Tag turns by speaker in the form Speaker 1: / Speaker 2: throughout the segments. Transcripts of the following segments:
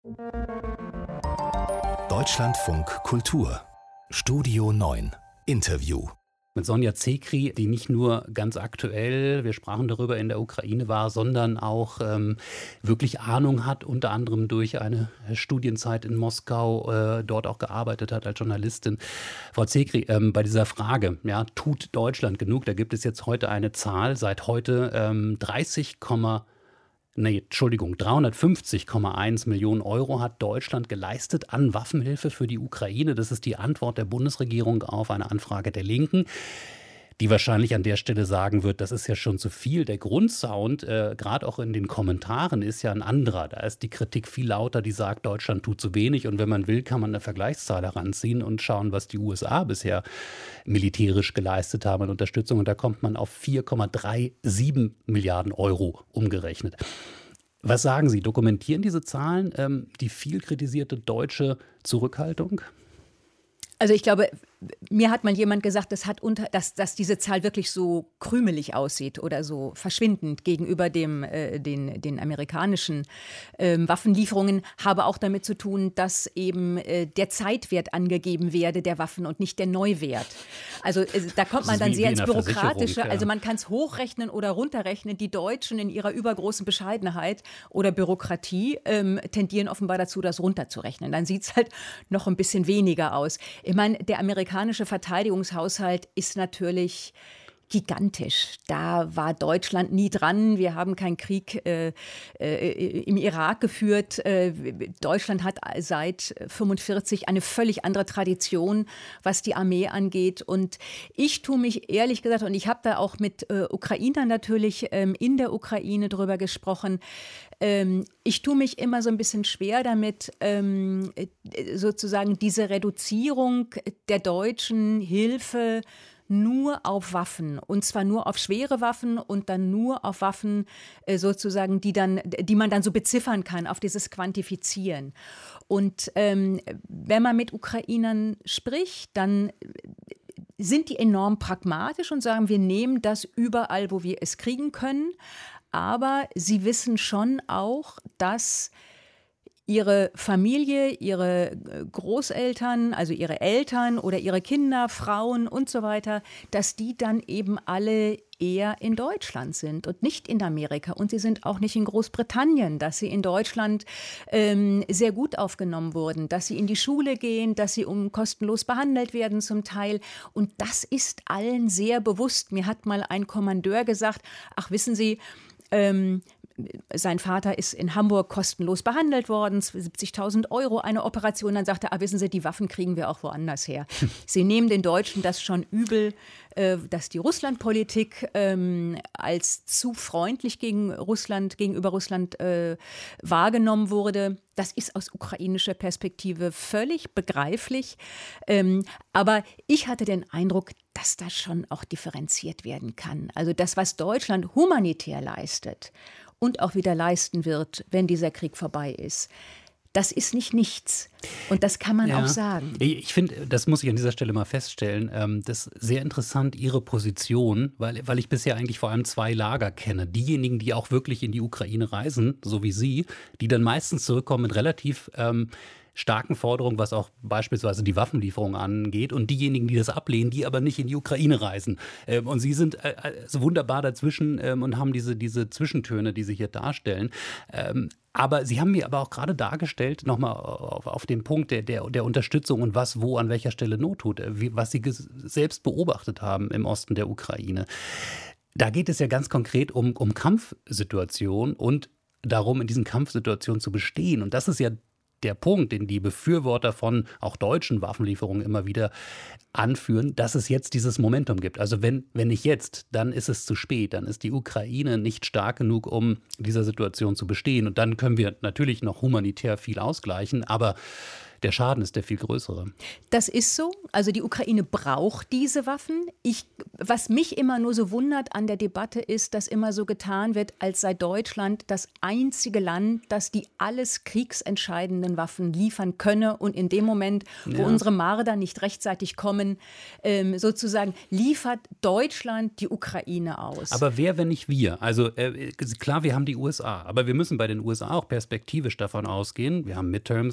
Speaker 1: Deutschlandfunk Kultur Studio 9 Interview
Speaker 2: Mit Sonja Zekri, die nicht nur ganz aktuell, wir sprachen darüber, in der Ukraine war, sondern auch wirklich Ahnung hat, unter anderem durch eine Studienzeit in Moskau, dort auch gearbeitet hat als Journalistin. Frau Zekri, bei dieser Frage, ja, tut Deutschland genug? Da gibt es jetzt heute eine Zahl, seit heute 350,1 Millionen Euro hat Deutschland geleistet an Waffenhilfe für die Ukraine. Das ist die Antwort der Bundesregierung auf eine Anfrage der Linken, die wahrscheinlich an der Stelle sagen wird, das ist ja schon zu viel. Der Grundsound, gerade auch in den Kommentaren, ist ja ein anderer. Da ist die Kritik viel lauter, die sagt, Deutschland tut zu wenig. Und wenn man will, kann man eine Vergleichszahl heranziehen und schauen, was die USA bisher militärisch geleistet haben an Unterstützung. Und da kommt man auf 4,37 Milliarden Euro umgerechnet. Was sagen Sie? Dokumentieren diese Zahlen die viel kritisierte deutsche Zurückhaltung?
Speaker 3: Also ich glaube, mir hat mal jemand gesagt, dass diese Zahl wirklich so krümelig aussieht oder so verschwindend gegenüber den amerikanischen Waffenlieferungen, habe auch damit zu tun, dass eben der Zeitwert angegeben werde der Waffen und nicht der Neuwert. Also da kommt man dann sehr ins Bürokratische. Ja. Also man kann es hochrechnen oder runterrechnen. Die Deutschen in ihrer übergroßen Bescheidenheit oder Bürokratie tendieren offenbar dazu, das runterzurechnen. Dann sieht es halt noch ein bisschen weniger aus. Ich meine, der amerikanische Verteidigungshaushalt ist natürlich gigantisch. Da war Deutschland nie dran. Wir haben keinen Krieg im Irak geführt. Deutschland hat seit 1945 eine völlig andere Tradition, was die Armee angeht. Und ich tue mich ehrlich gesagt, und ich habe da auch mit Ukrainern natürlich in der Ukraine drüber gesprochen, ich tue mich immer so ein bisschen schwer damit, sozusagen diese Reduzierung der deutschen Hilfe nur auf Waffen, und zwar nur auf schwere Waffen und dann nur auf Waffen sozusagen, die man dann so beziffern kann, auf dieses Quantifizieren. Und wenn man mit Ukrainern spricht, dann sind die enorm pragmatisch und sagen, wir nehmen das überall, wo wir es kriegen können. Aber sie wissen schon auch, dass ihre Familie, ihre Großeltern, also ihre Eltern oder ihre Kinder, Frauen und so weiter, dass die dann eben alle eher in Deutschland sind und nicht in Amerika. Und sie sind auch nicht in Großbritannien, dass sie in Deutschland sehr gut aufgenommen wurden, dass sie in die Schule gehen, dass sie kostenlos behandelt werden zum Teil. Und das ist allen sehr bewusst. Mir hat mal ein Kommandeur gesagt, ach, wissen Sie, sein Vater ist in Hamburg kostenlos behandelt worden, 70.000 Euro eine Operation. Dann sagte er, wissen Sie, die Waffen kriegen wir auch woanders her. Sie nehmen den Deutschen das schon übel, dass die Russlandpolitik als zu freundlich gegenüber Russland wahrgenommen wurde. Das ist aus ukrainischer Perspektive völlig begreiflich. Aber ich hatte den Eindruck, dass das schon auch differenziert werden kann. Also das, was Deutschland humanitär leistet und auch wieder leisten wird, wenn dieser Krieg vorbei ist, das ist nicht nichts. Und das kann man auch sagen.
Speaker 2: Ich finde, das muss ich an dieser Stelle mal feststellen, das ist sehr interessant, Ihre Position, weil ich bisher eigentlich vor allem zwei Lager kenne. Diejenigen, die auch wirklich in die Ukraine reisen, so wie Sie, die dann meistens zurückkommen mit relativ starken Forderungen, was auch beispielsweise die Waffenlieferung angeht, und diejenigen, die das ablehnen, die aber nicht in die Ukraine reisen. Und Sie sind so wunderbar dazwischen und haben diese Zwischentöne, die Sie hier darstellen. Aber Sie haben mir aber auch gerade dargestellt, nochmal auf den Punkt der Unterstützung und was wo an welcher Stelle Not tut, was Sie selbst beobachtet haben im Osten der Ukraine. Da geht es ja ganz konkret um Kampfsituationen und darum, in diesen Kampfsituationen zu bestehen. Und das ist ja der Punkt, den die Befürworter von auch deutschen Waffenlieferungen immer wieder anführen, dass es jetzt dieses Momentum gibt. Also wenn nicht jetzt, dann ist es zu spät. Dann ist die Ukraine nicht stark genug, um dieser Situation zu bestehen. Und dann können wir natürlich noch humanitär viel ausgleichen. Aber der Schaden ist der viel größere.
Speaker 3: Das ist so. Also die Ukraine braucht diese Waffen. Was mich immer nur so wundert an der Debatte ist, dass immer so getan wird, als sei Deutschland das einzige Land, das die alles kriegsentscheidenden Waffen liefern könne. Und in dem Moment, wo unsere Marder nicht rechtzeitig kommen, sozusagen liefert Deutschland die Ukraine aus.
Speaker 2: Aber wer, wenn nicht wir? Also klar, wir haben die USA, aber wir müssen bei den USA auch perspektivisch davon ausgehen. Wir haben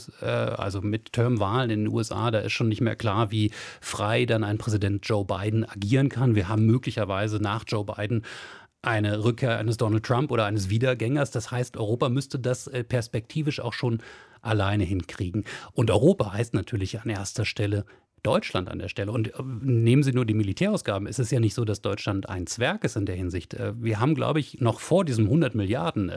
Speaker 2: Midterm-Wahlen in den USA, da ist schon nicht mehr klar, wie frei dann ein Präsident Joe Biden agieren kann. Wir haben möglicherweise nach Joe Biden eine Rückkehr eines Donald Trump oder eines Wiedergängers. Das heißt, Europa müsste das perspektivisch auch schon alleine hinkriegen. Und Europa heißt natürlich an erster Stelle Deutschland an der Stelle. Und nehmen Sie nur die Militärausgaben. Es ist ja nicht so, dass Deutschland ein Zwerg ist in der Hinsicht. Wir haben, glaube ich, noch vor diesem 100 Milliarden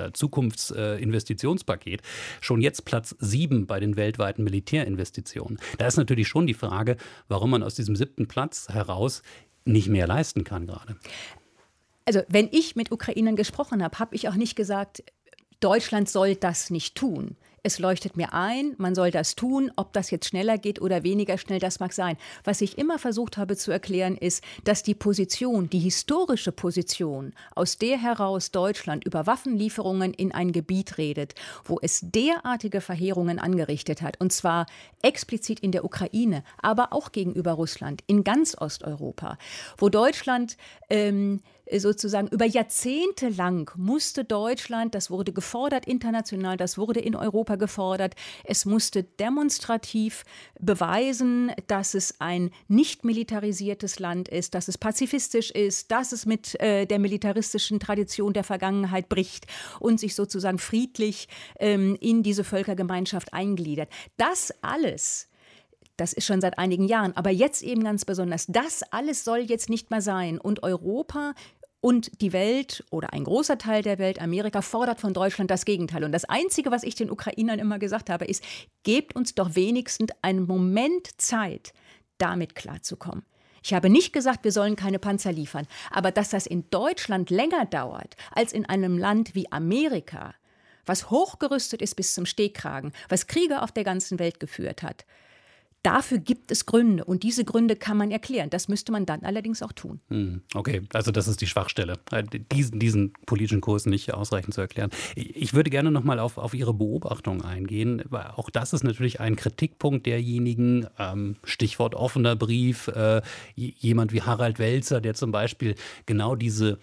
Speaker 2: Zukunftsinvestitionspaket schon jetzt Platz 7 bei den weltweiten Militärinvestitionen. Da ist natürlich schon die Frage, warum man aus diesem 7. Platz heraus nicht mehr leisten kann gerade.
Speaker 3: Also wenn ich mit Ukrainern gesprochen habe, habe ich auch nicht gesagt, Deutschland soll das nicht tun. Es leuchtet mir ein, man soll das tun. Ob das jetzt schneller geht oder weniger schnell, das mag sein. Was ich immer versucht habe zu erklären, ist, dass die Position, die historische Position, aus der heraus Deutschland über Waffenlieferungen in ein Gebiet redet, wo es derartige Verheerungen angerichtet hat, und zwar explizit in der Ukraine, aber auch gegenüber Russland, in ganz Osteuropa, wo Deutschland sozusagen über Jahrzehnte lang musste Deutschland, das wurde gefordert international, das wurde in Europa gefordert, es musste demonstrativ beweisen, dass es ein nicht militarisiertes Land ist, dass es pazifistisch ist, dass es mit der militaristischen Tradition der Vergangenheit bricht und sich sozusagen friedlich in diese Völkergemeinschaft eingliedert. Das alles, das ist schon seit einigen Jahren, aber jetzt eben ganz besonders, das alles soll jetzt nicht mehr sein. Und Europa und die Welt oder ein großer Teil der Welt, Amerika, fordert von Deutschland das Gegenteil. Und das Einzige, was ich den Ukrainern immer gesagt habe, ist, gebt uns doch wenigstens einen Moment Zeit, damit klarzukommen. Ich habe nicht gesagt, wir sollen keine Panzer liefern, aber dass das in Deutschland länger dauert als in einem Land wie Amerika, was hochgerüstet ist bis zum Stehkragen, was Kriege auf der ganzen Welt geführt hat, dafür gibt es Gründe und diese Gründe kann man erklären. Das müsste man dann allerdings auch tun.
Speaker 2: Okay, also das ist die Schwachstelle, diesen politischen Kurs nicht ausreichend zu erklären. Ich würde gerne noch mal auf Ihre Beobachtung eingehen. Auch das ist natürlich ein Kritikpunkt derjenigen, Stichwort offener Brief, jemand wie Harald Welzer, der zum Beispiel genau diese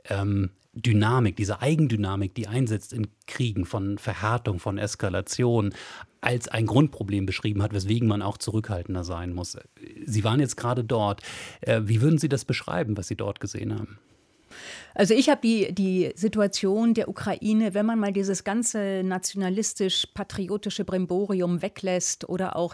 Speaker 2: Dynamik, diese Eigendynamik, die einsetzt in Kriegen von Verhärtung, von Eskalation, als ein Grundproblem beschrieben hat, weswegen man auch zurückhaltender sein muss. Sie waren jetzt gerade dort. Wie würden Sie das beschreiben, was Sie dort gesehen haben?
Speaker 3: Also ich habe die Situation der Ukraine, wenn man mal dieses ganze nationalistisch-patriotische Brimborium weglässt oder auch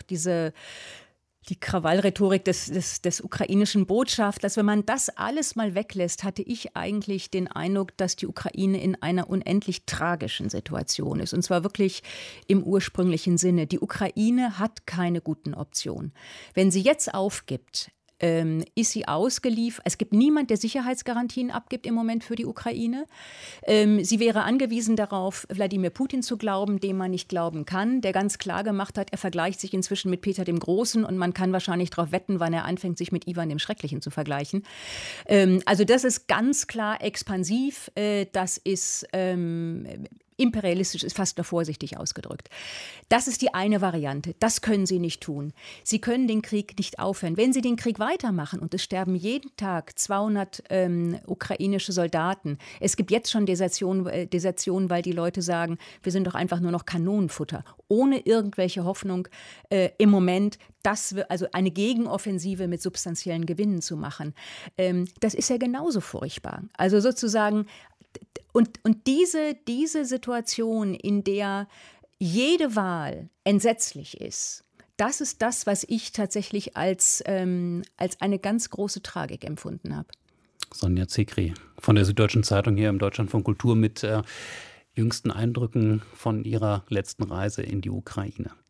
Speaker 3: die Krawallrhetorik des ukrainischen Botschafters, wenn man das alles mal weglässt, hatte ich eigentlich den Eindruck, dass die Ukraine in einer unendlich tragischen Situation ist. Und zwar wirklich im ursprünglichen Sinne. Die Ukraine hat keine guten Optionen. Wenn sie jetzt aufgibt, ist sie ausgeliefert. Es gibt niemand, der Sicherheitsgarantien abgibt im Moment für die Ukraine. Sie wäre angewiesen darauf, Wladimir Putin zu glauben, dem man nicht glauben kann, der ganz klar gemacht hat, er vergleicht sich inzwischen mit Peter dem Großen und man kann wahrscheinlich darauf wetten, wann er anfängt, sich mit Iwan dem Schrecklichen zu vergleichen. Also das ist ganz klar expansiv, das ist imperialistisch, ist fast nur vorsichtig ausgedrückt. Das ist die eine Variante. Das können sie nicht tun. Sie können den Krieg nicht aufhören. Wenn sie den Krieg weitermachen und es sterben jeden Tag 200 ukrainische Soldaten, es gibt jetzt schon Desertionen, weil die Leute sagen, wir sind doch einfach nur noch Kanonenfutter, ohne irgendwelche Hoffnung im Moment, also eine Gegenoffensive mit substanziellen Gewinnen zu machen. Das ist ja genauso furchtbar. Also sozusagen Und diese Situation, in der jede Wahl entsetzlich ist, das ist das, was ich tatsächlich als eine ganz große Tragik empfunden habe.
Speaker 2: Sonja Zekri von der Süddeutschen Zeitung hier im Deutschlandfunk Kultur mit jüngsten Eindrücken von ihrer letzten Reise in die Ukraine.